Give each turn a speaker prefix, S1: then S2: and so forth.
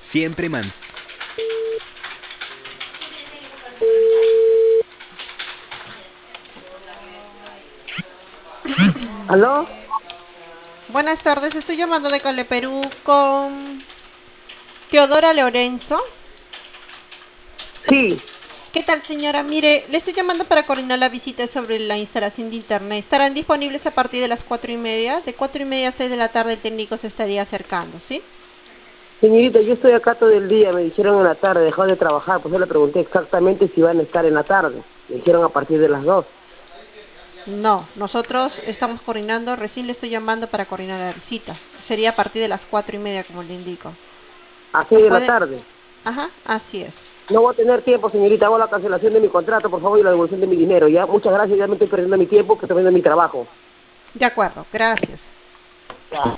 S1: Siempre man.
S2: ¿Aló?
S3: Buenas tardes, estoy llamando de Cale Perú con Teodora Lorenzo.
S2: Sí,
S3: ¿Qué tal, señora? Mire, le estoy llamando para coordinar la visita sobre la instalación de internet. Estarán disponibles a partir de las 4:30. De 4:30 a 6 de la tarde el técnico se estaría acercando, ¿sí?
S2: señorita, yo estoy acá todo el día, me dijeron en la tarde, dejó de trabajar, pues yo le pregunté exactamente si iban a estar en la tarde. Me dijeron a partir de las 2.
S3: No, nosotros estamos coordinando, recién le estoy llamando para coordinar la visita. Sería a partir de las 4:30, como le indico.
S2: A
S3: ¿Nos
S2: 6 de la
S3: puede?
S2: tarde.
S3: Ajá, así es.
S2: No voy a tener tiempo, señorita, hago la cancelación de mi contrato, por favor, y la devolución de mi dinero, ¿ya? Muchas gracias, ya me estoy perdiendo mi tiempo, que estoy perdiendo mi trabajo.
S3: De acuerdo, gracias.
S2: Ya.